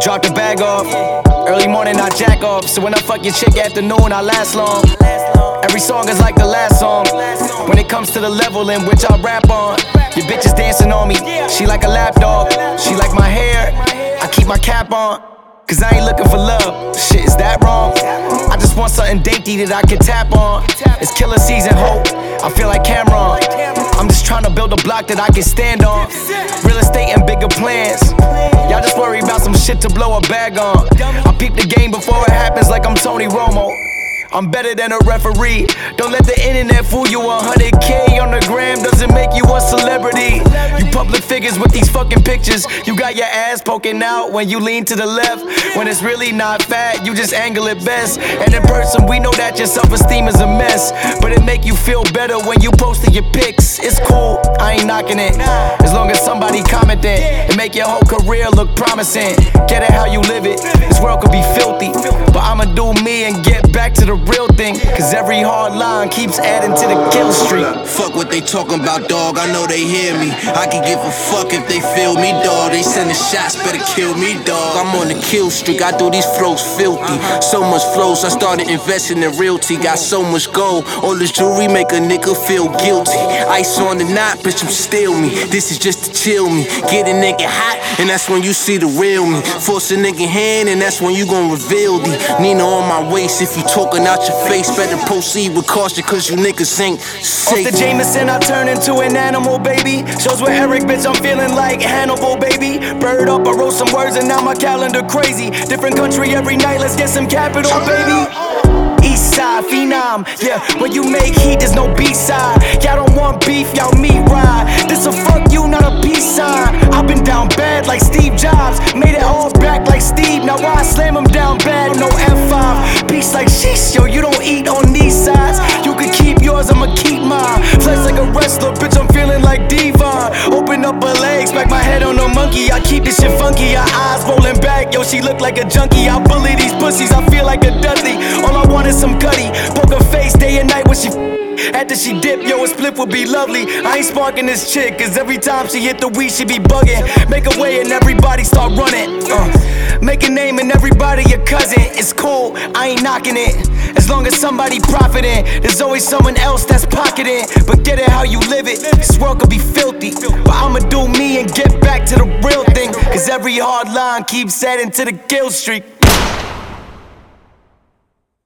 drop the bag off. Early morning I jack off, so when I fuck your chick afternoon I last long. Every song is like the last song. When it comes to the level in which I rap on, your bitch is dancing on me. She like a lap dog. She like my hair. I keep my cap on, cause I ain't looking for love. Shit, is that wrong? I just want something dainty that I can tap on. It's killer season, hope. I feel like Cameron. I'm just trying to build a block that I can stand on. Real estate and bigger plans. Y'all just worry about some shit to blow a bag on. I peep the game before it happens like I'm Tony Romo. I'm better than a referee. Don't let the internet fool you. 100K on the gram doesn't make you a celebrity. You public figures with these fucking pictures. You got your ass poking out when you lean to the left. When it's really not fat, you just angle it best. And in person, we know that your self-esteem is a mess. But it make you feel better when you posting your pics. It's cool, I ain't knocking it. As long as somebody commenting, it make your whole career look promising. Get it how you live it. This world could be filthy, but I'ma do me and get back to the real thing, cause every hard line keeps adding to the kill streak. Fuck what they talking about, dog, I know they hear me. I can give a fuck if they feel me, dog. They sending shots, better kill me, dog. I'm on the kill streak, I do these flows filthy. So much flows, I started investing in realty. Got so much gold, all this jewelry make a nigga feel guilty. Ice on the knot, bitch, I'm still me. This is just to chill me. Get a nigga hot, and that's when you see the real me. Force a nigga hand, and that's when you gon' reveal the Nina on my waist. If you talking out your face, better proceed with caution, cause you niggas ain't safe. Off the Jameson, I turn into an animal, baby. Shows with Eric, bitch, I'm feeling like Hannibal, baby. Bird up, I wrote some words and now my calendar crazy. Different country every night, let's get some capital, baby. East side, phenom, yeah. When you make heat, there's no B-side. Y'all don't want beef, y'all meat ride. This a fuck you, not a peace sign. I've been down bad like Steve Jobs. Made it all back like Steve, now I slam him down bad, no F5. Beast like sheesh, yo, you don't eat on these sides. You can keep yours, I'ma keep mine. Flex like a wrestler, bitch, I'm feeling like Devon. Open up her legs, back my head on a monkey. I keep this shit funky, her eyes rolling back. Yo, she look like a junkie. I bully these pussies, I feel like a Dudley. All I want is some cutty. Poker face day and night when she after she dip, yo, a split would be lovely. I ain't sparking this chick, cause every time she hit the weed, she be bugging. Make a way and everybody start running. Make a name and everybody your cousin. It's cool, I ain't knocking it. As long as somebody profiting, there's always someone else that's pocketing. But get it how you live it. This world could be filthy, but I'ma do me and get back to the real thing. Cause every hard line keeps adding to the kill streak.